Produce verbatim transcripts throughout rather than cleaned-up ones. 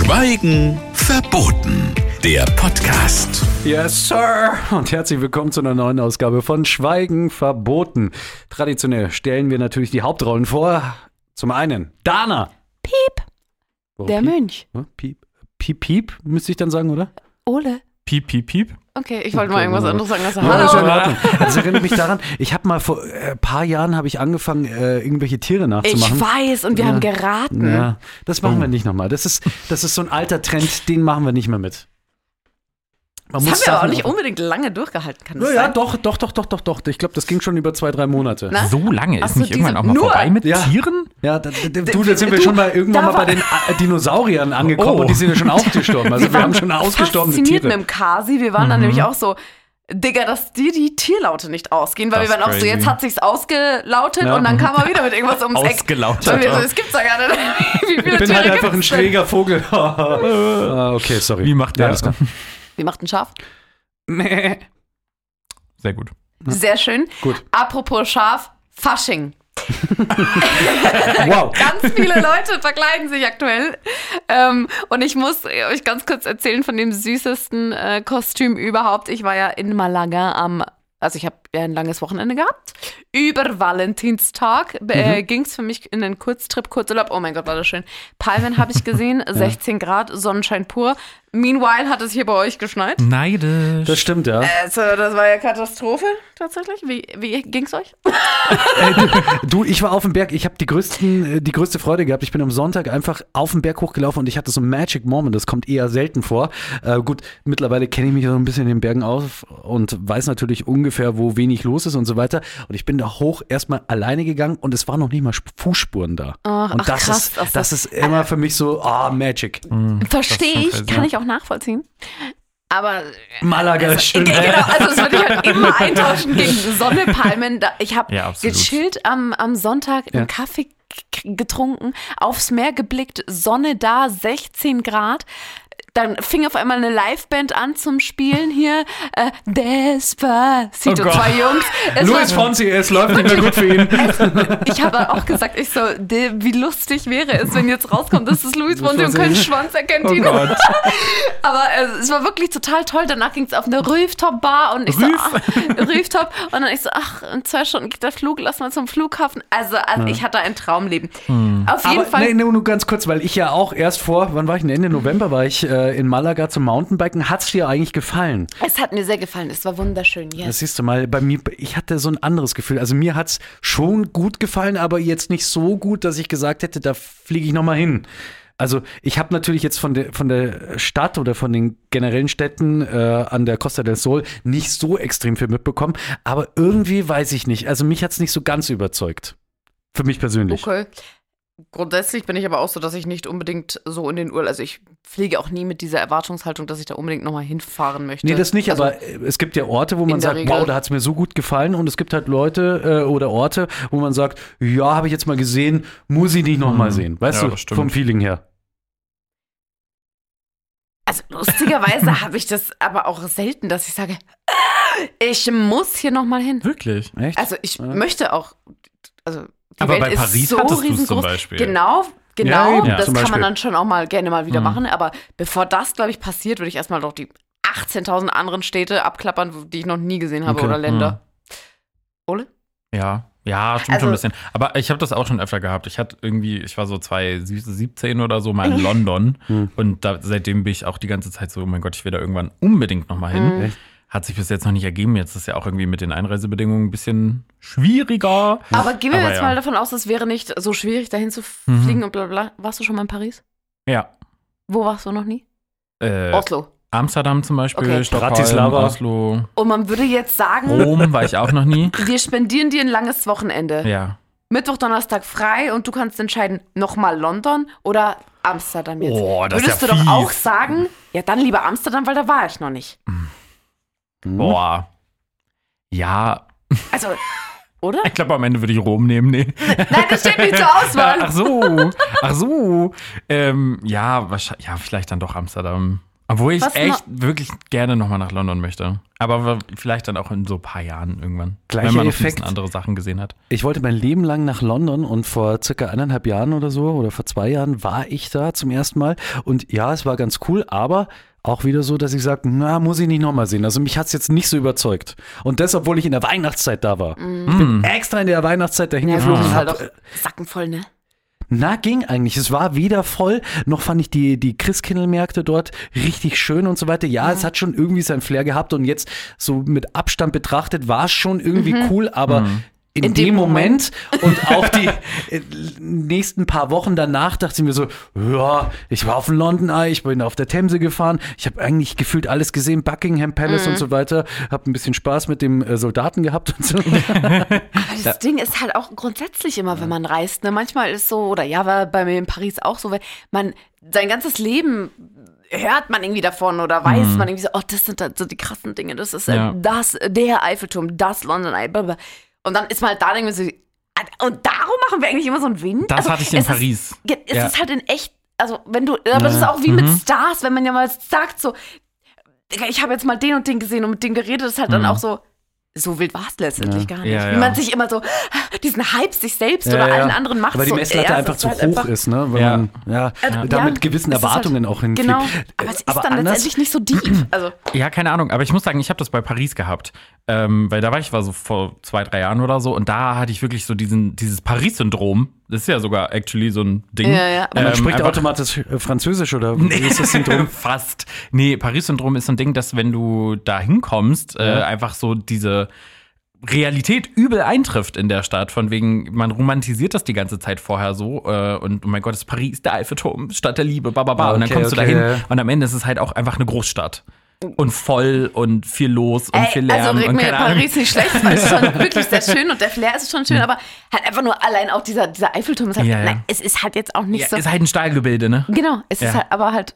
Schweigen verboten. Der Podcast. Yes, Sir. Und herzlich willkommen zu einer neuen Ausgabe von Schweigen verboten. Traditionell stellen wir natürlich die Hauptrollen vor. Zum einen Dana. Piep. Warum Der Piep? Mönch. Hm, Piep. Piep, Piep, müsste ich dann sagen, oder? Ole. Piep, piep, piep. Okay, ich wollte mal irgendwas anderes sagen. Also, Ja, ist ja in hallo. Ordnung. Das erinnert mich daran, ich habe mal vor ein äh, paar Jahren habe ich angefangen, äh, irgendwelche Tiere nachzumachen. Ich weiß, und wir Ja. haben geraten. Ja, das machen wir nicht nochmal. Das ist, das ist so ein alter Trend, den machen wir nicht mehr mit. Man Das haben wir aber auch Sachen nicht unbedingt lange durchgehalten, kann das Ja, ja, sein? doch, doch, doch, doch, doch, doch. Ich glaube, das ging schon über zwei, drei Monate. Na? So lange Ach ist so, nicht irgendwann diese- auch mal nur- vorbei mit Ja. Tieren? Ja, da, da, du, da sind wir du, schon mal irgendwann da mal bei war- den äh, Dinosauriern angekommen Oh. und die sind ja schon ausgestorben. Also wir, haben schon ausgestorbene fasziniert Tiere. mit dem Kasi. Wir waren dann nämlich auch so, Digga, dass dir die Tierlaute nicht ausgehen, weil Das wir waren auch so, crazy. jetzt hat sich's ausgelautet Ja. und dann kam er wieder mit irgendwas ums Eck. Ausgelautet Und wir so, auch. das gibt's doch gar nicht. Wie viele Ich bin Tiere halt einfach ein gibt's denn? schräger Vogel. Ah, okay, sorry. Wie macht ja, der? alles klar. Wie macht ein Schaf? Mäh. Sehr gut. Sehr schön. Gut. Apropos Schaf, Fasching. Wow. Ganz viele Leute verkleiden sich aktuell. Ähm, und ich muss euch ganz kurz erzählen von dem süßesten äh, Kostüm überhaupt. Ich war ja in Malaga am, also ich habe ja ein langes Wochenende gehabt. Über Valentinstag äh, ging es für mich in einen Kurztrip, Kurzurlaub. Oh mein Gott, war das schön. Palmen habe ich gesehen, sechzehn Grad, Sonnenschein pur. Meanwhile hat es hier bei euch geschneit. Neidisch. Das stimmt, ja. Also, das war ja Katastrophe, tatsächlich. Wie, wie ging's euch? Du, ich war auf dem Berg. Ich habe die größten, äh, die größte Freude gehabt. Ich bin am Sonntag einfach auf den Berg hochgelaufen und ich hatte so einen Magic Moment. Das kommt eher selten vor. Äh, gut, mittlerweile kenne ich mich so ein bisschen in den Bergen aus und weiß natürlich ungefähr, wo wenig los ist und so weiter. Und ich bin da hoch erstmal alleine gegangen und es waren noch nicht mal Sp- Fußspuren da. Ach, und ach, das krass, ist, ach so. das ist immer für mich so, ah, Magic. Verstehe schon ich, crazy, kann ja. ich auch nachvollziehen. Aber Malaga ist schön. Genau, also das würde ich halt immer eintauschen gegen Sonne, Palmen. Da, ich habe Ja, absolut. gechillt am, am Sonntag, Ja. einen Kaffee k- getrunken, aufs Meer geblickt, Sonne da, sechzehn Grad. Dann fing auf einmal eine Liveband an zum Spielen hier. Äh, Despacito, Oh Gott. zwei Jungs. Es Luis war- Fonsi, es läuft nicht mehr gut für ihn. Ich habe auch gesagt, ich so, de, wie lustig wäre es, wenn jetzt rauskommt, das ist Luis Fonsi und kein Schwanz erkennt Oh ihn. Gott. Aber äh, es war wirklich total toll. Danach ging es auf eine Rooftop-Bar und ich so, Roof? ach, Rooftop. Und dann ich so, ach, in zwei Stunden geht der Flug, lass mal zum Flughafen. Also, also ich hatte ein Traumleben. Auf jeden Aber Fall. nee, nur, nur ganz kurz, weil ich ja auch erst vor, wann war ich denn? Ende November war ich äh, in Malaga zum Mountainbiken. Hat es dir eigentlich gefallen? Es hat mir sehr gefallen. Es war wunderschön. Yes. Das siehst du mal, bei mir, ich hatte so ein anderes Gefühl. Also mir hat es schon gut gefallen, aber jetzt nicht so gut, dass ich gesagt hätte, da fliege ich nochmal hin. Also ich habe natürlich jetzt von der, von der Stadt oder von den generellen Städten äh, an der Costa del Sol nicht so extrem viel mitbekommen, aber irgendwie weiß ich nicht. Also mich hat es nicht so ganz überzeugt. Für mich persönlich. Okay. Grundsätzlich bin ich aber auch so, dass ich nicht unbedingt so in den Urlaub, also ich fliege auch nie mit dieser Erwartungshaltung, dass ich da unbedingt nochmal hinfahren möchte. Nee, das nicht, also, aber äh, es gibt ja Orte, wo man in der sagt, Regel. wow, da hat es mir so gut gefallen und es gibt halt Leute äh, oder Orte, wo man sagt, ja, habe ich jetzt mal gesehen, muss ich nicht nochmal Mhm. sehen. Weißt Ja, du, das stimmt. vom Feeling her. Also lustigerweise habe ich das aber auch selten, dass ich sage, ich muss hier nochmal hin. Wirklich? Echt? Also ich Ja. möchte auch, also die Aber Welt bei ist Paris so hattest du's riesengroß. zum Beispiel. Genau, genau. Ja, eben, das zum kann Beispiel. man dann schon auch mal gerne mal wieder Mhm. machen. Aber bevor das, glaube ich, passiert, würde ich erstmal doch die achtzehntausend anderen Städte abklappern, wo- die ich noch nie gesehen habe Okay. oder Länder. Ole? Ja, ja, stimmt Also- schon ein bisschen. Aber ich habe das auch schon öfter gehabt. Ich hatte irgendwie, ich war so zwanzig siebzehn oder so mal in London Hm. und da, seitdem bin ich auch die ganze Zeit so, oh mein Gott, ich will da irgendwann unbedingt nochmal hin. Echt? Hat sich bis jetzt noch nicht ergeben. Jetzt ist ja auch irgendwie mit den Einreisebedingungen ein bisschen schwieriger. Aber gehen wir Aber jetzt ja. mal davon aus, es wäre nicht so schwierig, dahin zu Mhm. fliegen und bla bla. Warst du schon mal in Paris? Ja. Wo warst du noch nie? Äh, Oslo. Amsterdam zum Beispiel, Okay. Stockholm, Bratislava. Oslo, Und man würde jetzt sagen, Rom war ich auch noch nie. wir spendieren dir ein langes Wochenende. Ja. Mittwoch, Donnerstag frei und du kannst entscheiden, nochmal London oder Amsterdam jetzt. Oh, das ist Würdest ja du doch fies. auch sagen, ja dann lieber Amsterdam, weil da war ich noch nicht. Hm. Boah. Ja, Also, oder? ich glaube, am Ende würde ich Rom nehmen. Nee. Nein, das steht nicht zur Auswahl. Ach so, ach so. Ähm, ja, wahrscheinlich, ja, vielleicht dann doch Amsterdam. Obwohl ich Was echt noch? wirklich gerne nochmal nach London möchte. Aber vielleicht dann auch in so ein paar Jahren irgendwann. Gleicher wenn man noch Effekt. ein bisschen andere Sachen gesehen hat. Ich wollte mein Leben lang nach London und vor circa eineinhalb Jahren oder so oder vor zwei Jahren war ich da zum ersten Mal. Und ja, es war ganz cool, aber auch wieder so, dass ich sage, na, muss ich nicht nochmal sehen. Also mich hat es jetzt nicht so überzeugt. Und das, obwohl ich in der Weihnachtszeit da war. Mhm. Ich bin extra in der Weihnachtszeit dahin Ja, geflogen. das und ist halt hab, auch sackenvoll, ne? Na, ging eigentlich. Es war weder voll, noch fand ich die, die Christkindlmärkte dort richtig schön und so weiter. Ja, ja, es hat schon irgendwie seinen Flair gehabt und jetzt so mit Abstand betrachtet war es schon irgendwie mhm. cool, aber mhm. in, in dem, dem Moment, Moment und auch die äh, nächsten paar Wochen danach dachte ich mir so, ja, ich war auf dem London Eye, ich bin auf der Themse gefahren, ich habe eigentlich gefühlt alles gesehen, Buckingham Palace mhm. und so weiter, habe ein bisschen Spaß mit dem äh, Soldaten gehabt und so. Aber das ja. Ding ist halt auch grundsätzlich immer, wenn man reist, ne, manchmal ist so, oder ja, war bei mir in Paris auch so, weil man sein ganzes Leben hört man irgendwie davon oder weiß mhm. man irgendwie so, oh, das sind halt so die krassen Dinge, das ist ja. das, der Eiffelturm, das London Eye, blablabla. Und dann ist man halt da, denkt man so, und darum machen wir eigentlich immer so einen Wind? Das also, hatte ich in es Paris. Ist, es ja. ist halt in echt, also wenn du, aber das ist auch wie mhm. mit Stars, wenn man ja mal sagt so, ich habe jetzt mal den und den gesehen und mit dem geredet, das ist halt mhm. dann auch so, so wild war es letztendlich ja. gar nicht. Ja, ja. Wie man sich immer so, diesen Hype sich selbst ja, oder ja. allen anderen macht. Aber die Messlatte so, einfach zu halt hoch einfach, ist, ne? Weil ja. man ja, ja. damit ja, gewissen Erwartungen halt, auch hinfliegt. Genau, aber es ist aber dann anders, letztendlich nicht so deep. Also. Ja, keine Ahnung, aber ich muss sagen, ich habe das bei Paris gehabt. Ähm, weil da war ich war so vor zwei, drei Jahren oder so und da hatte ich wirklich so diesen, dieses Paris-Syndrom. Das ist ja sogar actually so ein Ding. Ja, ja. Und man ähm, spricht automatisch Französisch oder nee, wie ist das Syndrom? Fast. Nee, Paris-Syndrom ist so ein Ding, dass wenn du da hinkommst, ja. äh, einfach so diese Realität übel eintrifft in der Stadt, von wegen, man romantisiert das die ganze Zeit vorher so äh, und oh mein Gott, ist Paris der Eiffelturm, Stadt der Liebe, bababa, okay, und dann kommst okay, du dahin ja. und am Ende ist es halt auch einfach eine Großstadt. Und voll und viel los und Ey, viel Lärm. Also regt und mir keine Paris Ahnung. nicht schlecht, es ist schon wirklich sehr schön und der Flair ist schon schön, aber halt einfach nur allein auch dieser, dieser Eiffelturm ist halt, ja, ja. nein, es ist halt jetzt auch nicht ja, so. Ist halt ein Stahlgebilde, ne? Genau, es ja. ist halt aber halt.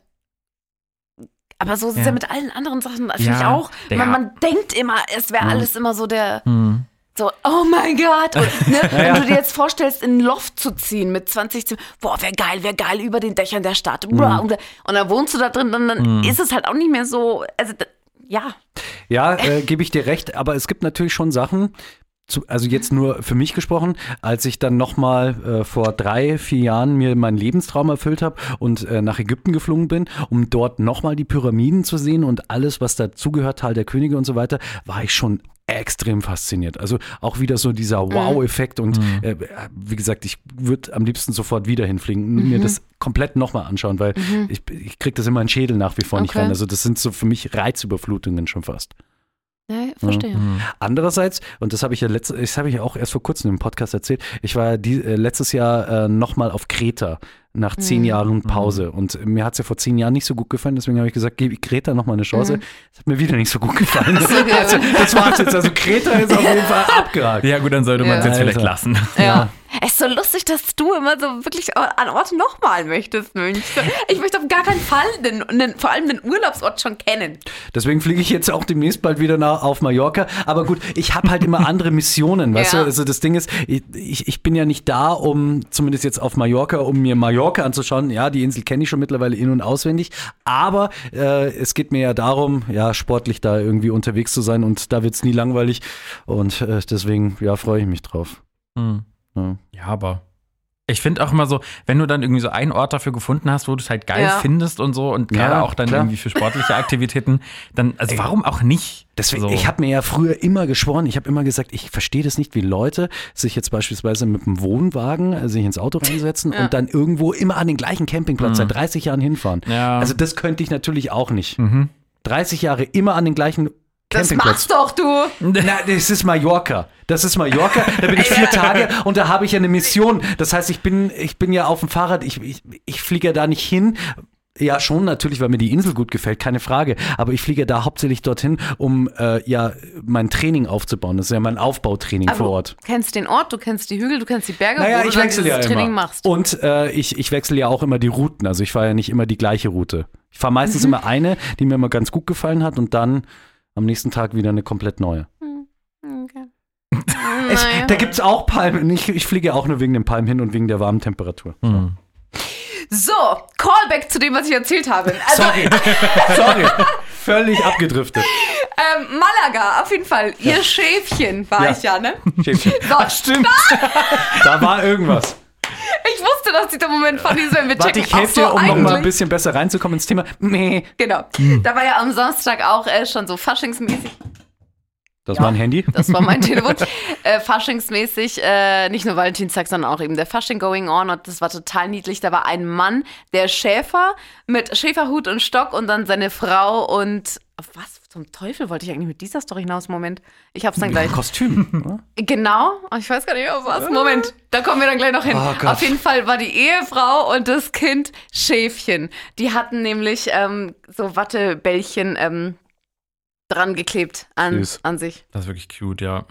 Aber so ist es ja. ja mit allen anderen Sachen, finde ja, ich auch. der, Man, man denkt immer, es wäre hm. alles immer so der. Hm. So, oh mein Gott. Und, ne, ja, wenn ja. du dir jetzt vorstellst, in ein Loft zu ziehen mit zwanzig Zimmern, boah, wäre geil, wäre geil über den Dächern der Stadt. Mhm. Und, und dann wohnst du da drin, dann, dann mhm. ist es halt auch nicht mehr so, also ja. Ja, äh, gebe ich dir recht, aber es gibt natürlich schon Sachen, zu, also jetzt nur für mich gesprochen, als ich dann nochmal äh, vor drei, vier Jahren mir meinen Lebenstraum erfüllt habe und äh, nach Ägypten geflogen bin, um dort nochmal die Pyramiden zu sehen und alles, was dazugehört, Tal der Könige und so weiter, war ich schon extrem fasziniert. Also auch wieder so dieser Wow-Effekt und mhm. äh, wie gesagt, ich würde am liebsten sofort wieder hinfliegen, mhm. mir das komplett nochmal anschauen, weil mhm. ich, ich kriege das immer in den Schädel nach wie vor okay. nicht rein. Also das sind so für mich Reizüberflutungen schon fast. Ja, verstehe. Mhm. Andererseits, und das habe ich ja letztes, das habe ich ja auch erst vor kurzem im Podcast erzählt, ich war die, äh, letztes Jahr äh, nochmal auf Kreta nach zehn mhm. Jahren Pause und mir hat es ja vor zehn Jahren nicht so gut gefallen, deswegen habe ich gesagt, gebe ich Kreta nochmal eine Chance. Mhm. Das hat mir wieder nicht so gut gefallen. also, das war's jetzt, also Kreta ist auf jeden Fall abgehakt. Ja gut, dann sollte man es ja. jetzt vielleicht Alter. lassen. Ja. Ja. Es ist so lustig, dass du immer so wirklich an Orte nochmal möchtest, Mönch. Ich möchte auf gar keinen Fall den, den, vor allem den Urlaubsort schon kennen. Deswegen fliege ich jetzt auch demnächst bald wieder nach, auf Mallorca. Aber gut, ich habe halt immer andere Missionen, weißt ja. du? Also das Ding ist, ich, ich bin ja nicht da, um, zumindest jetzt auf Mallorca, um mir Mallorca anzuschauen. Ja, die Insel kenne ich schon mittlerweile in- und auswendig. Aber äh, es geht mir ja darum, ja, sportlich da irgendwie unterwegs zu sein und da wird es nie langweilig. Und äh, deswegen, ja, freue ich mich drauf. Mhm. Ja. Ja, aber ich finde auch immer so, wenn du dann irgendwie so einen Ort dafür gefunden hast, wo du es halt geil ja. findest und so und gerade Ja, auch dann klar. irgendwie für sportliche Aktivitäten, dann, also warum auch nicht? Deswegen, so. ich habe mir ja früher immer geschworen, ich habe immer gesagt, ich verstehe das nicht, wie Leute sich jetzt beispielsweise mit einem Wohnwagen äh, sich ins Auto reinsetzen Ja. und dann irgendwo immer an den gleichen Campingplatz Mhm. seit dreißig Jahren hinfahren. Ja. Also das könnte ich natürlich auch nicht. Mhm. dreißig Jahre immer an den gleichen Das Campingplatz. machst doch du. Na, das ist Mallorca. Das ist Mallorca. Da bin ich vier Tage und da habe ich ja eine Mission. Das heißt, ich bin, ich bin ja auf dem Fahrrad. Ich, ich, ich fliege ja da nicht hin. Ja, schon natürlich, weil mir die Insel gut gefällt, keine Frage. Aber ich fliege da hauptsächlich dorthin, um äh, ja mein Training aufzubauen. Das ist ja mein Aufbautraining Aber vor Ort. Du kennst den Ort, du kennst die Hügel, du kennst die Berge, Naja, wo du ich dann wechsle dieses ja Training immer. machst. Und äh, ich, ich wechsle ja auch immer die Routen. Also ich fahre ja nicht immer die gleiche Route. Ich fahre meistens Mhm. immer eine, die mir immer ganz gut gefallen hat und dann am nächsten Tag wieder eine komplett neue. Okay. Es, Naja. da gibt es auch Palmen. Ich, ich fliege auch nur wegen den Palmen hin und wegen der warmen Temperatur. So. Mhm. So, Callback zu dem, was ich erzählt habe. Also, Sorry, sorry, völlig abgedriftet. ähm, Malaga, auf jeden Fall. Ihr ja. Schäfchen war Ja. ich ja, ne? Schäfchen. So, Ach, stimmt. Da war irgendwas. ich wusste, dass dieser Moment funny ist, wenn wir Warte, checken. ich helfe Ach dir, so, um noch mal ein eigentlich- bisschen besser reinzukommen ins Thema. Nee. Genau. Da war ja am Samstag auch äh, schon so faschingsmäßig. Das Ja. war ein Handy. Das war mein Telefon. Äh, faschingsmäßig, äh, nicht nur Valentinstag, sondern auch eben der Fasching going on. Und das war total niedlich. Da war ein Mann, der Schäfer mit Schäferhut und Stock und dann seine Frau und was zum Teufel wollte ich eigentlich mit dieser Story hinaus? Moment, ich hab's dann gleich. Kostüm. Genau, ich weiß gar nicht mehr was. Moment, da kommen wir dann gleich noch hin. Oh Gott. Auf jeden Fall war die Ehefrau und das Kind Schäfchen. Die hatten nämlich ähm, so Wattebällchen ähm, dran geklebt an, Süß. an sich. Das ist wirklich cute, ja.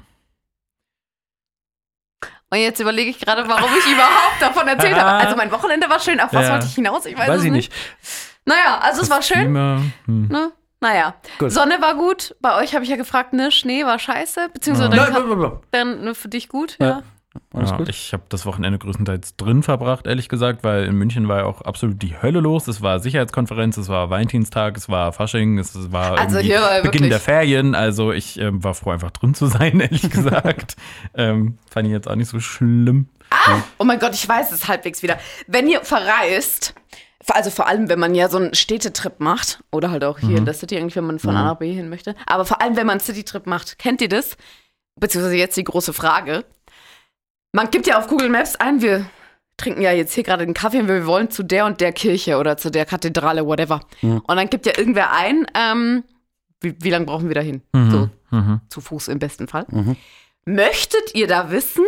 Und jetzt überlege ich gerade, warum ich überhaupt davon erzählt habe. Also mein Wochenende war schön. Auf was Ja. wollte ich hinaus? Ich weiß, Weiß es ich nicht. nicht. Naja, also es war schön. Kostüme, hm. Ne? Naja, Gut. Sonne war gut. Bei euch habe ich ja gefragt, ne, Schnee war scheiße. Beziehungsweise Ja. dann, dann ne, für dich gut, ja. Ja. Alles Ja, gut. ich habe das Wochenende größtenteils drin verbracht, ehrlich gesagt, weil in München war ja auch absolut die Hölle los. Es war Sicherheitskonferenz, es war Valentinstag, es war Fasching, es war Also irgendwie hier war Beginn wirklich- der Ferien. Also ich ähm, war froh, einfach drin zu sein, ehrlich gesagt. ähm, fand ich jetzt auch nicht so schlimm. Oh mein Gott, ich weiß es halbwegs wieder. Wenn ihr verreist, also vor allem, wenn man ja so einen Städtetrip macht, oder halt auch hier in der City, irgendwie, wenn man von A nach B hin möchte, aber vor allem, wenn man einen Citytrip macht, kennt ihr das? Beziehungsweise jetzt die große Frage. Man gibt ja auf Google Maps ein, wir trinken ja jetzt hier gerade einen Kaffee und wir wollen zu der und der Kirche oder zu der Kathedrale, whatever. Und dann gibt ja irgendwer ein, ähm, wie, wie lange brauchen wir da hin? So, Mhm. zu Fuß im besten Fall. Mhm. Möchtet ihr da wissen,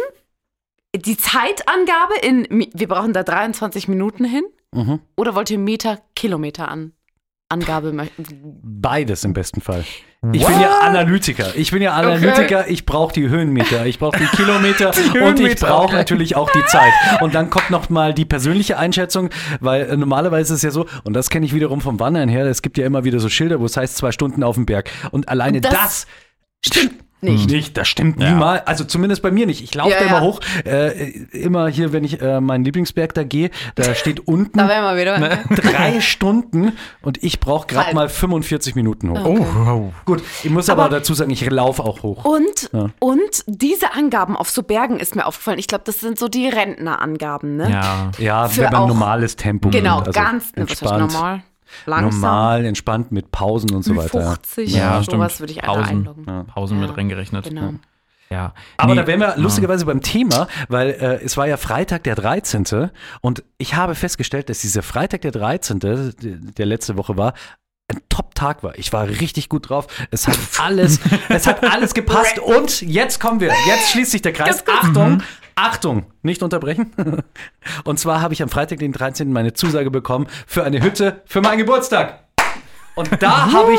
die Zeitangabe in, Mi- wir brauchen da dreiundzwanzig Minuten hin? Mhm. Oder wollt ihr Meter, Kilometer an Angabe möchten? Beides im besten Fall. Ich bin ja Analytiker. Ich bin ja Analytiker. Ich brauche die Höhenmeter, ich brauche die Kilometer und ich Höhenmeter, brauche okay. natürlich auch die Zeit. Und dann kommt noch mal die persönliche Einschätzung, weil äh, normalerweise ist es ja so, und das kenne ich wiederum vom Wandern her, es gibt ja immer wieder so Schilder, wo es heißt zwei Stunden auf dem Berg. Und alleine Das das, Stimmt nicht. nicht, das stimmt Ja. niemals. Also zumindest bei mir nicht. Ich laufe Ja, da immer ja. hoch. Äh, immer hier, wenn ich äh, meinen Lieblingsberg da gehe, da steht unten Da wären wir wieder. drei Stunden und ich brauche gerade Halb. mal fünfundvierzig Minuten hoch. Oh, wow. Gut, ich muss aber, Aber- dazu sagen, ich laufe auch hoch. Und, Ja. und diese Angaben auf so Bergen ist mir aufgefallen. Ich glaube, das sind so die Rentnerangaben, ne? Ja. Ja, Für wenn man auch- normales Tempo Genau, nimmt, also ganz ne, was heißt entspannt, normal. Langsam. normal, entspannt mit Pausen und so weiter. ja. fünfzig, Ja, sowas stimmt. würde ich einfach Pausen. einloggen. Ja. Pausen Ja. mit reingerechnet. Genau. Ja. Aber Nee, da wären wir lustigerweise beim Thema, weil äh, es war ja Freitag der dreizehnte und ich habe festgestellt, dass dieser Freitag der dreizehnte, d- der letzte Woche war, ein Top-Tag war. Ich war richtig gut drauf. Es hat alles, es hat alles gepasst und jetzt kommen wir. Jetzt schließt sich der Kreis. Achtung, Achtung, nicht unterbrechen. Und zwar habe ich am Freitag, den dreizehnten meine Zusage bekommen für eine Hütte für meinen Geburtstag. Und da habe ich,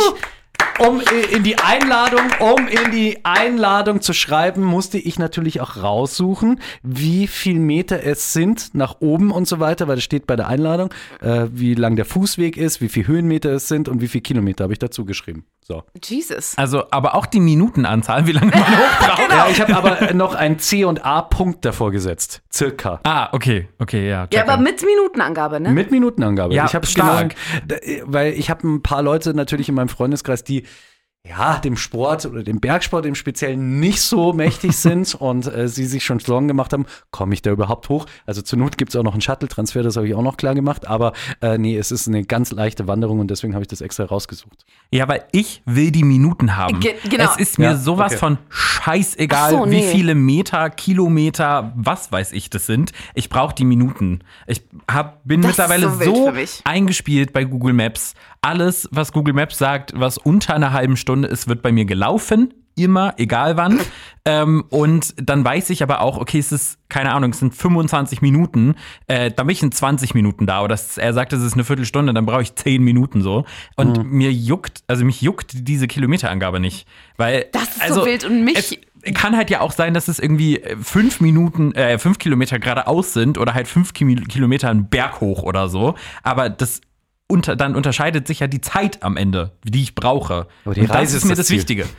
um in die Einladung, um in die Einladung zu schreiben, musste ich natürlich auch raussuchen, wie viel Meter es sind nach oben und so weiter, weil das steht bei der Einladung, äh, wie lang der Fußweg ist, wie viel Höhenmeter es sind und wie viel Kilometer habe ich dazu geschrieben. So. Jesus. Also, aber auch die Minutenanzahl, wie lange man hochbraucht. Ja, ich habe aber noch einen C und A-Punkt davor gesetzt. Circa. Ah, okay, okay, ja. Ja, checke. aber mit Minutenangabe, ne? Mit Minutenangabe. Ja, ich habe stark. genau, weil ich habe ein paar Leute natürlich in meinem Freundeskreis, die ja dem Sport oder dem Bergsport im Speziellen nicht so mächtig sind und äh, sie sich schon Sorgen gemacht haben, komme ich da überhaupt hoch? Also zur Not gibt es auch noch einen Shuttle-Transfer, das habe ich auch noch klar gemacht, aber äh, nee, es ist eine ganz leichte Wanderung und deswegen habe ich das extra rausgesucht. Ja, weil ich will die Minuten haben. Ge- genau. Es ist mir Ja, sowas okay. von scheißegal, Ach so, wie nee. viele Meter, Kilometer, was weiß ich das sind. Ich brauche die Minuten. Ich hab, bin Das ist mittlerweile so wild so für mich. eingespielt bei Google Maps. Alles, was Google Maps sagt, was unter einer halben Stunde ist, wird bei mir gelaufen. Immer, egal wann. ähm, und dann weiß ich aber auch, okay, es ist, keine Ahnung, es sind fünfundzwanzig Minuten. Äh, dann bin ich in zwanzig Minuten da. Oder es, er sagt, es ist eine Viertelstunde, dann brauche ich zehn Minuten so. Und mir juckt, also mich juckt diese Kilometerangabe nicht. Weil, Das ist so also, wild und mich- Es kann halt ja auch sein, dass es irgendwie fünf Minuten, äh, fünf Kilometer geradeaus sind oder halt fünf Ki- Kilometer einen Berg hoch oder so. Aber das unter, dann unterscheidet sich ja die Zeit am Ende, die ich brauche. Aber die Und das Reise ist ist mir das das Ziel. Wichtige.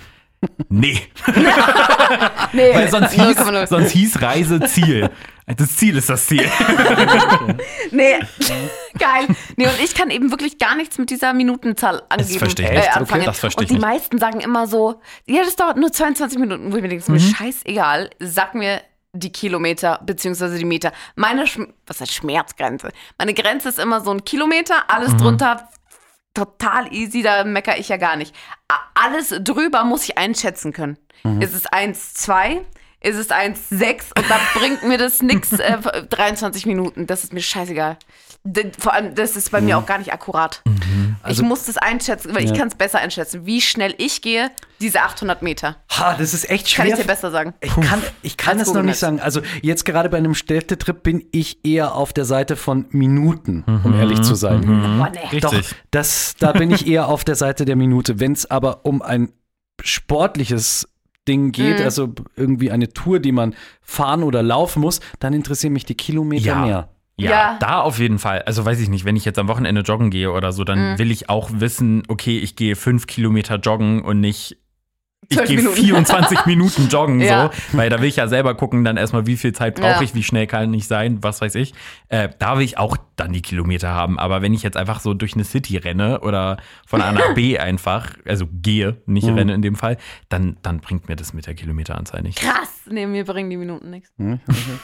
Nee. Nee, Weil sonst null hieß, Komma null. sonst hieß Reise Ziel. Das Ziel ist das Ziel. Nee, geil. Nee, und ich kann eben wirklich gar nichts mit dieser Minutenzahl angeben. verstehe ich äh, nicht. Okay, anfangen. das verstehe und ich die nicht. meisten sagen immer so, ja, das dauert nur zweiundzwanzig Minuten. Wo ich mir denke, ist mir Mhm. scheißegal. Sag mir die Kilometer beziehungsweise die Meter. Meine, Schm- was heißt Schmerzgrenze? Meine Grenze ist immer so ein Kilometer, alles Mhm. drunter total easy, da meckere ich ja gar nicht. A- Alles drüber muss ich einschätzen können. Mhm. Ist es eins Komma zwei? Ist es eins Komma sechs? Und da bringt mir das nix, äh, dreiundzwanzig Minuten. Das ist mir scheißegal. D- Vor allem, das ist bei mir auch gar nicht akkurat. Also- ich muss das einschätzen, weil ich Ja. kann es besser einschätzen, wie schnell ich gehe, diese achthundert Meter. Ha, das ist echt Kann schwer. ich dir besser sagen. Ich kann, ich kann Als es noch Google nicht Maps. sagen. Also jetzt gerade bei einem Städtetrip bin ich eher auf der Seite von Minuten, um ehrlich zu sein. Boah, nee. Richtig. Doch, das, da bin ich eher auf der Seite der Minute. Wenn es aber um ein sportliches Ding geht, Mhm. also irgendwie eine Tour, die man fahren oder laufen muss, dann interessieren mich die Kilometer Ja. mehr. Ja, Ja. da auf jeden Fall. Also weiß ich nicht, wenn ich jetzt am Wochenende joggen gehe oder so, dann Mhm. will ich auch wissen, okay, ich gehe fünf Kilometer joggen und nicht ich Zwölf gehe Minuten. vierundzwanzig Minuten joggen, Ja. so. Weil da will ich ja selber gucken, dann erstmal, wie viel Zeit brauche Ja. ich, wie schnell kann ich sein, was weiß ich. Äh, da will ich auch dann die Kilometer haben. Aber wenn ich jetzt einfach so durch eine City renne oder von A nach B einfach, also gehe, nicht Mhm. renne in dem Fall, dann, dann bringt mir das mit der Kilometeranzahl nicht. Krass. Nee, mir bringen die Minuten nichts. Hm?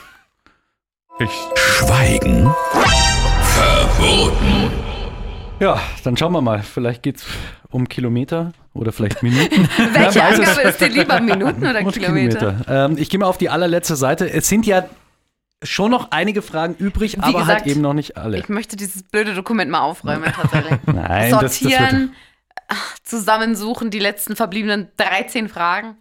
Schweigen verboten. Ja, dann schauen wir mal. Vielleicht geht es um Kilometer oder vielleicht Minuten. Welche weiß es. Angabe ist dir lieber, Minuten oder Und Kilometer? Ähm, ich gehe mal auf die allerletzte Seite. Es sind ja schon noch einige Fragen übrig, Wie aber gesagt, halt eben noch nicht alle. Ich möchte dieses blöde Dokument mal aufräumen, tatsächlich. Nein, das, das wird, Sortieren, ach, zusammensuchen, die letzten verbliebenen dreizehn Fragen.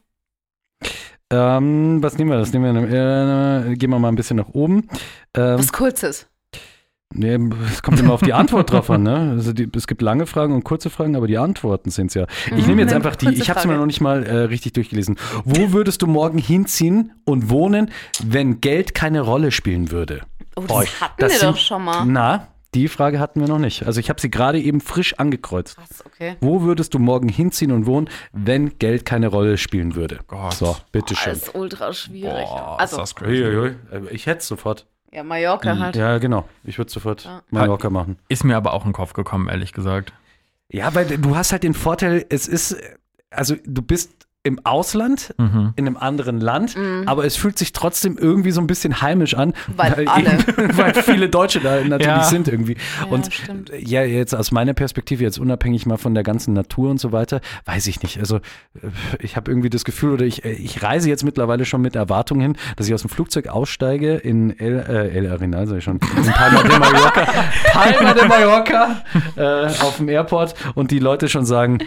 ähm, was nehmen wir? Das nehmen wir. Äh, gehen wir mal ein bisschen nach oben. Ähm, Was Kurzes. nee, es kommt immer auf die Antwort drauf an. Ne? Also die, es gibt lange Fragen und kurze Fragen, aber die Antworten sind es ja. Ich nehme jetzt Mhm, einfach die. kurze Ich habe es mir Frage. noch nicht mal äh, richtig durchgelesen. Wo würdest du morgen hinziehen und wohnen, wenn Geld keine Rolle spielen würde? Oh, das Boah, hatten das wir sind- doch schon mal. Na, die Frage hatten wir noch nicht. Also ich habe sie gerade eben frisch angekreuzt. Krass, okay. Wo würdest du morgen hinziehen und wohnen, wenn Geld keine Rolle spielen würde? Gott. So, bitteschön. Das ist ultra schwierig. Boah, also, ist das crazy. Uiuiui, Ich hätte es sofort. ja, Mallorca halt. Ja, genau. Ich würde sofort Ja. Mallorca machen. Ist mir aber auch in den Kopf gekommen, ehrlich gesagt. Ja, weil du hast halt den Vorteil, es ist, also du bist im Ausland, Mhm. in einem anderen Land, aber es fühlt sich trotzdem irgendwie so ein bisschen heimisch an. Weil alle. eben, weil viele Deutsche da natürlich Ja. sind irgendwie. Ja, und stimmt. ja, jetzt aus meiner Perspektive, jetzt unabhängig mal von der ganzen Natur und so weiter, weiß ich nicht. Also ich habe irgendwie das Gefühl, oder ich, ich reise jetzt mittlerweile schon mit Erwartungen hin, dass ich aus dem Flugzeug aussteige in El, äh, El Arenal, sag ich schon, in Palma de Mallorca, Palma de Mallorca äh, auf dem Airport und die Leute schon sagen,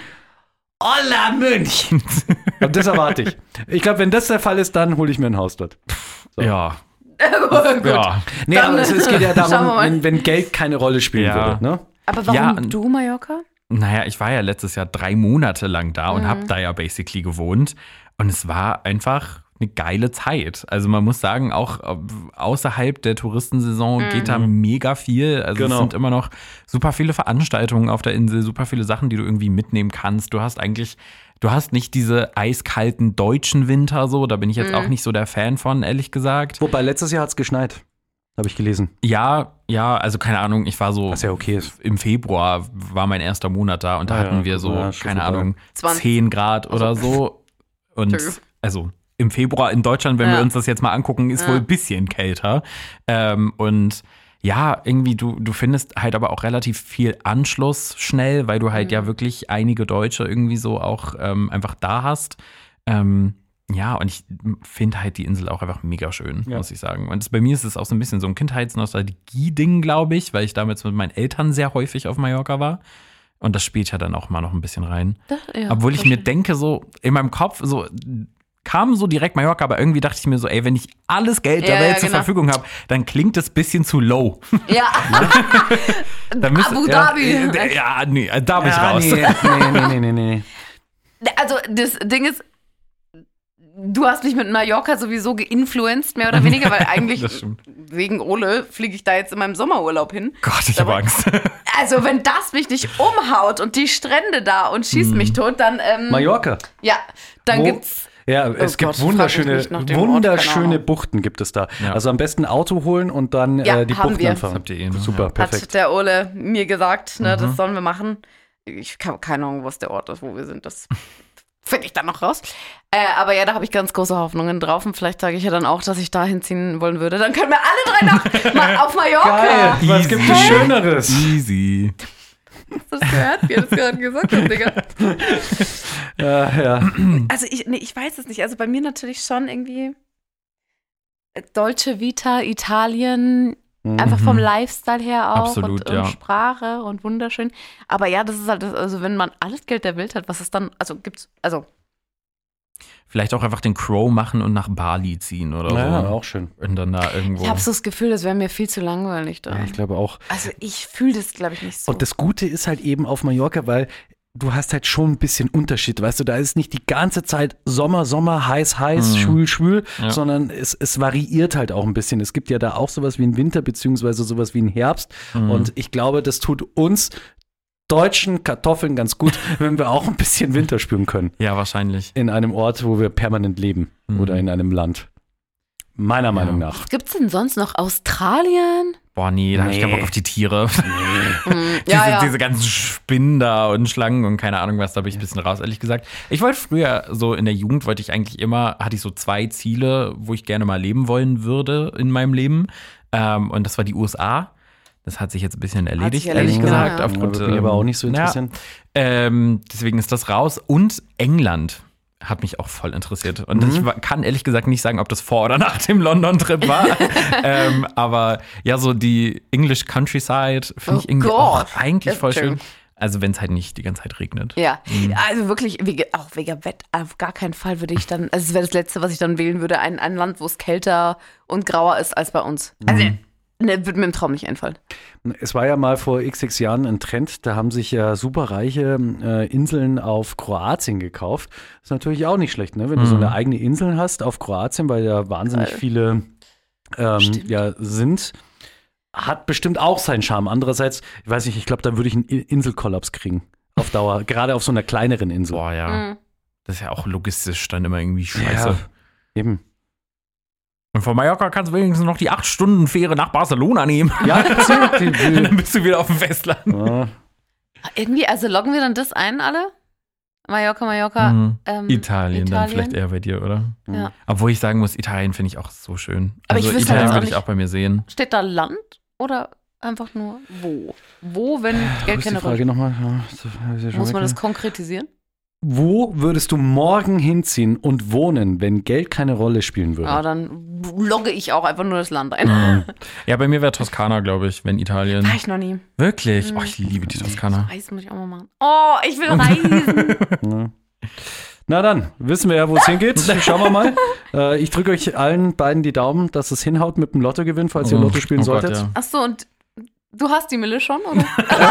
Holla München! Und das erwarte ich. Ich glaube, wenn das der Fall ist, dann hole ich mir ein Haus dort. So. Ja. Gut. Ja. Nee, Dann- aber es, es geht ja Schauen wir darum, mal. wenn, wenn Geld keine Rolle spielen Ja. würde. Ne? Aber warum Ja, du, Mallorca? Naja, ich war ja letztes Jahr drei Monate lang da und Mhm. habe da ja basically gewohnt. Und es war einfach eine geile Zeit. Also man muss sagen, auch äh, außerhalb der Touristensaison Mhm. geht da mega viel. Also Genau. es sind immer noch super viele Veranstaltungen auf der Insel, super viele Sachen, die du irgendwie mitnehmen kannst. Du hast eigentlich, du hast nicht diese eiskalten deutschen Winter so. Da bin ich jetzt Mhm. auch nicht so der Fan von, ehrlich gesagt. Wobei, letztes Jahr hat es geschneit. Habe ich gelesen. Ja, ja, also keine Ahnung, ich war so Was ja okay ist. im Februar war mein erster Monat da und da Ah ja, hatten wir so, ja, schon keine vorbei. Ahnung, zwanzig. zehn Grad oder so. Und Entschuldigung. also im Februar in Deutschland, wenn Ja. wir uns das jetzt mal angucken, ist Ja. wohl ein bisschen kälter. Ähm, und ja, irgendwie, du, du findest halt aber auch relativ viel Anschluss schnell, weil du halt Mhm. ja wirklich einige Deutsche irgendwie so auch ähm, einfach da hast. Ähm, ja, und ich finde halt die Insel auch einfach mega schön, Ja. muss ich sagen. Und bei mir ist es auch so ein bisschen so ein Kindheitsnostalgie-Ding, glaube ich, weil ich damals mit meinen Eltern sehr häufig auf Mallorca war. Und das spielt ja dann auch mal noch ein bisschen rein. Das, ja, Obwohl ich mir verstehe. denke, so in meinem Kopf, so kam so direkt Mallorca, aber irgendwie dachte ich mir so, ey, wenn ich alles Geld der Ja, Welt ja, zur genau. Verfügung habe, dann klingt das ein bisschen zu low. Ja. Dann müsste- Abu ja, Dhabi. äh, Ja, nee, da bin ich Ja, raus. nee, nee, nee, nee, nee, nee. Also das Ding ist, du hast mich mit Mallorca sowieso geinfluenced, mehr oder weniger, weil eigentlich Das stimmt. wegen Ole fliege ich da jetzt in meinem Sommerurlaub hin. Gott, ich habe Aber- Angst. Also wenn das mich nicht umhaut und die Strände da und schießt mich tot, dann ähm, Mallorca. ja, dann Wo- gibt's Ja, es Oh gibt Gott, wunderschöne, frag mich nicht nach dem Ort, keine wunderschöne Ahnung. Buchten gibt es da. Ja. Also am besten Auto holen und dann Ja, äh, die haben Buchten wir. anfahren. Das habt ihr eh, ne? Super, Ja. perfekt. hat der Ole mir gesagt, ne, Mhm. das sollen wir machen. Ich habe keine Ahnung, was der Ort ist, wo wir sind. Das finde ich dann noch raus. Äh, aber ja, da habe ich ganz große Hoffnungen drauf. Und vielleicht sage ich ja dann auch, dass ich da hinziehen wollen würde. Dann können wir alle drei nach mal auf Mallorca. Geil, was gibt es Schöneres? Easy. Hast du das gehört, wie er das gerade gesagt hat, Digga? Ja, ja. Also ich, nee, ich weiß es nicht. Also bei mir natürlich schon irgendwie Dolce Vita, Italien, einfach vom Lifestyle her auch Absolut, und, und ja. Sprache und wunderschön. Aber ja, das ist halt, das, also wenn man alles Geld der Welt hat, was ist dann, also gibt's, also Vielleicht auch einfach den Crow machen und nach Bali ziehen oder Ja, so. auch schön. Und dann da irgendwo. ich habe so das Gefühl, das wäre mir viel zu langweilig da. Ja, ich glaube auch. Also ich fühle das, glaube ich, nicht so. Und das Gute ist halt eben auf Mallorca, weil du hast halt schon ein bisschen Unterschied, weißt du, da ist nicht die ganze Zeit Sommer, Sommer, heiß, heiß, Mhm. schwül, schwül, Ja. sondern es, es variiert halt auch ein bisschen. Es gibt ja da auch sowas wie einen Winter, beziehungsweise sowas wie einen Herbst. Mhm. Und ich glaube, das tut uns deutschen Kartoffeln ganz gut, wenn wir auch ein bisschen Winter spüren können. Ja, wahrscheinlich. In einem Ort, wo wir permanent leben Mhm. oder in einem Land. Meiner Meinung nach. Was gibt's denn sonst noch? Australien? Boah, nee, da hab ich Nee. keinen Bock auf die Tiere. Hm, diese, ja, ja. diese ganzen Spinnen da und Schlangen und keine Ahnung was, da bin ich ein bisschen raus, ehrlich gesagt. Ich wollte früher, so in der Jugend, wollte ich eigentlich immer, hatte ich so zwei Ziele, wo ich gerne mal leben wollen würde in meinem Leben. Ähm, und das war die U S A. Das hat sich jetzt ein bisschen erledigt, sich ehrlich erledigt, gesagt. genau, ja. Aufgrund, Ja, würde mich aber ähm, auch nicht so ja, interessieren. ähm, deswegen ist das raus. Und England hat mich auch voll interessiert. Und Mhm. ich wa- kann ehrlich gesagt nicht sagen, ob das vor oder nach dem London-Trip war. ähm, aber ja, so die English Countryside finde Oh ich irgendwie Gott. auch eigentlich Das voll ist schön. schön. Also wenn es halt nicht die ganze Zeit regnet. Ja, also wirklich, wege, auch wegen Wett, auf gar keinen Fall würde ich dann, also es wäre das Letzte, was ich dann wählen würde, ein, ein Land, wo es kälter und grauer ist als bei uns. Also, ne, würde mir im Traum nicht einfallen. Es war ja mal vor x x Jahren ein Trend, da haben sich ja superreiche äh, Inseln auf Kroatien gekauft. Das ist natürlich auch nicht schlecht, ne? Wenn du so eine eigene Insel hast auf Kroatien, weil ja wahnsinnig Geil. viele ähm, Stimmt. ja, sind. Hat bestimmt auch seinen Charme. Andererseits, ich weiß nicht, ich glaube, dann würde ich einen I- Inselkollaps kriegen. Auf Dauer. Gerade auf so einer kleineren Insel. Boah, ja. Mhm. Das ist ja auch logistisch dann immer irgendwie scheiße. Ja, eben. Und von Mallorca kannst du wenigstens noch die acht Stunden Fähre nach Barcelona nehmen. Ja, die, Und die, dann bist du wieder auf dem Festland. ja. Irgendwie, also loggen wir dann das ein, alle? Mallorca, Mallorca. Mhm. Ähm, Italien, dann Italien? vielleicht eher bei dir, oder? Ja. Obwohl ich sagen muss, Italien finde ich auch so schön. Aber ich Also wüsste Italien jetzt auch würde ich nicht- auch bei mir sehen. Steht da Land oder einfach nur wo? Wo, wenn Wo Geld ist die keine Frage Rolle nochmal? Ja, das hab ich ja schon Muss man das erklärt. konkretisieren? Wo würdest du morgen hinziehen und wohnen, wenn Geld keine Rolle spielen würde? Ja, dann logge ich auch einfach nur das Land ein. Mhm. Ja, bei mir wäre Toskana, glaube ich, wenn Italien. War ich noch nie. Wirklich? Mhm. Oh, ich liebe die Toskana. Reisen muss ich auch mal machen. Oh, ich will reisen. Ja. Na dann, wissen wir ja, wo es hingeht. Schauen wir mal. Äh, ich drücke euch allen beiden die Daumen, dass es hinhaut mit dem Lottogewinn, falls ihr Lotto spielen Oh Gott, solltet. ja. Ach so, und du hast die Mille schon, oder?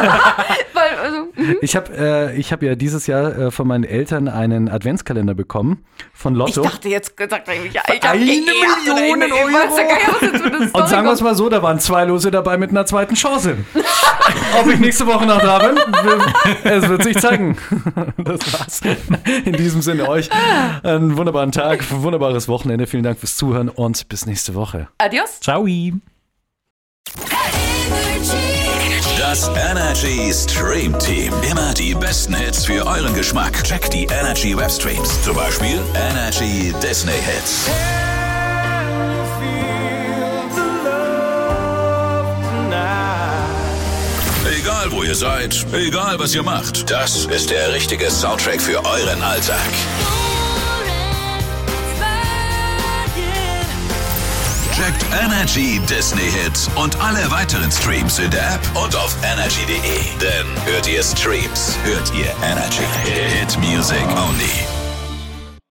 Weil, also, mhm. Ich habe äh, ich hab ja dieses Jahr äh, von meinen Eltern einen Adventskalender bekommen von ich Lotto. dachte jetzt, gesagt, ich, ich hab Eine geehrt oder Million irgendwie, ich weiß ja gar nicht, was jetzt für eine Story Und sagen wir es kommt. mal so, da waren zwei Lose dabei mit einer zweiten Chance. Ob ich nächste Woche noch da bin, es wird sich zeigen. Das war's. In diesem Sinne euch einen wunderbaren Tag, ein wunderbares Wochenende. Vielen Dank fürs Zuhören und bis nächste Woche. Adios. Ciao. Das Energy Stream Team. Immer die besten Hits für euren Geschmack. Checkt die Energy Webstreams. Zum Beispiel Energy Disney Hits. Egal wo ihr seid, egal was ihr macht, das ist der richtige Soundtrack für euren Alltag. Checkt Energy Disney Hits und alle weiteren Streams in der App und auf energy punkt de. Denn hört ihr Streams, hört ihr Energy. Hit Music only.